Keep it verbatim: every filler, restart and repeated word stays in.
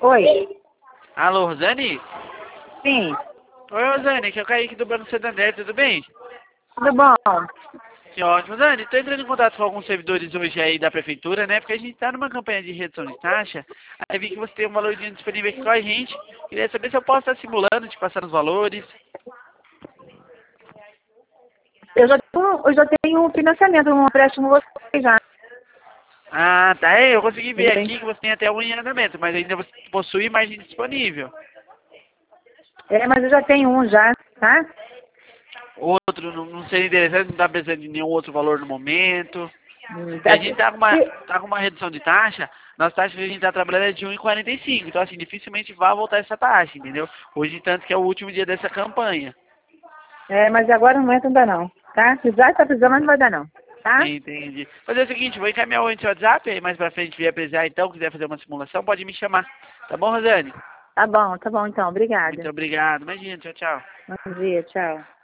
Oi. Alô, Rosane? Sim. Oi, Rosane, aqui é o Kaique do Banco Santander, tudo bem? Tudo bom? Que ótimo. Rosane, estou entrando em contato com alguns servidores hoje aí da prefeitura, né? Porque a gente está numa campanha de redução de taxa. Aí vi que você tem um valorzinho disponível aqui com a gente. Queria saber se eu posso estar simulando, te passando os valores. Eu já tenho, eu já tenho um financiamento, um empréstimo com você já. Ah, tá. É, eu consegui Eu ver já tenho. aqui que você tem até um em andamento, mas ainda você possui margem disponível. É, mas eu já tenho um já, tá? Outro, não, não seria interessante, não está precisando de nenhum outro valor no momento. Hum, E a tá- gente tá com uma, se- tá com uma redução de taxa, nossa taxa que a gente tá trabalhando é de um e quarenta e cinco, então assim, dificilmente vai voltar essa taxa, entendeu? Hoje, tanto que é o último dia dessa campanha. É, mas agora não entra ainda não, tá? Se já está precisando, mas não vai dar não, tá? Entendi. Fazer o seguinte, vou encaminhar o seu WhatsApp, aí mais pra frente vier precisar, então, quiser fazer uma simulação, pode me chamar. Tá bom, Rosane? Tá bom, tá bom então, Muito obrigada. obrigado. Imagina, tchau, tchau. Bom dia, tchau.